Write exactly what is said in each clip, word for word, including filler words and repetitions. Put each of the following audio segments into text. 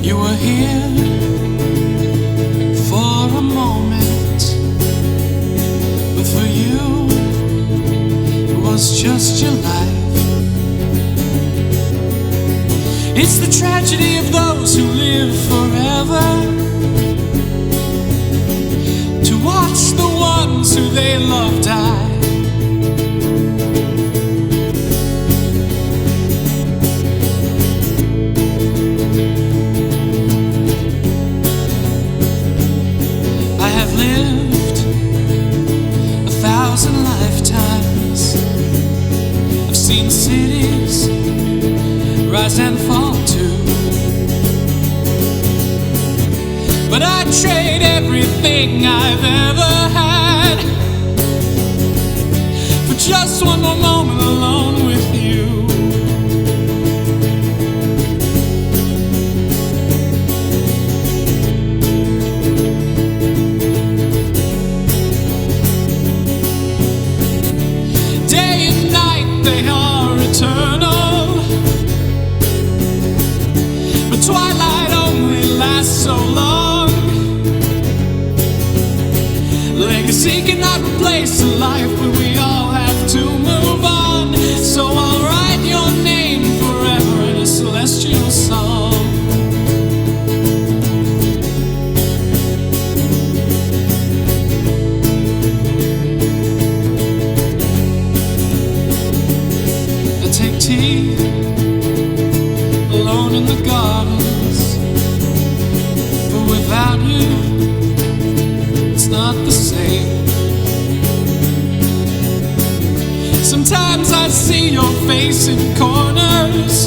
You were here for a moment, but for you it was just your life. It's the tragedy of those who live forever, to watch the ones who they love die. I have lived a thousand lifetimes. I've seen cities rise and fall too, but I'd trade everything I've ever had for just one more moment alone with you. Day and night they are eternal, but twilight only lasts so long. Legacy cannot replace a life, but we all have to move on. So I'll write your name forever in a celestial song. I take tea alone in the gardens, but without you it's not the same. Sometimes I see your face in corners,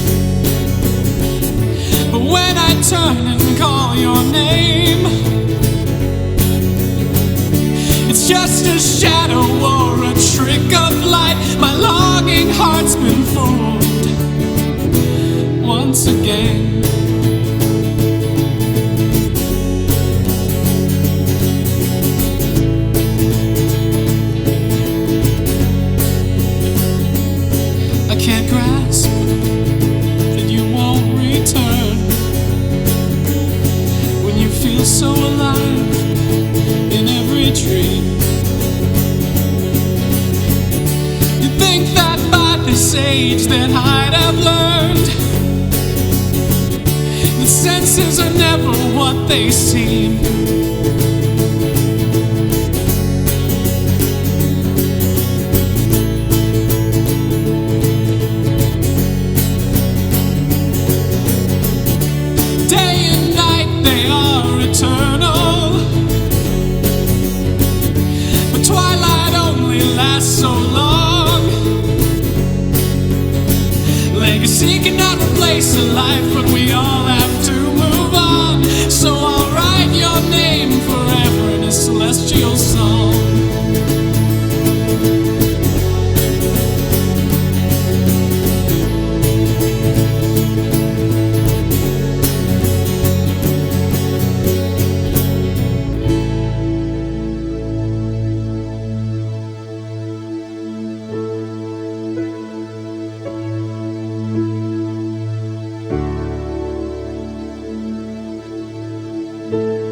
but when I turn and call your name, it's just a shadow or a trick of light. My longing heart's been fooled once again. Can't grasp that you won't return when you feel so alive in every dream. You think that by this age that I'd have learned that senses are never what they seem. Eternal, but twilight only lasts so long. Legacy cannot replace a life, but we all have to move on. So I'll write your name forever in a celestial song. Thank you.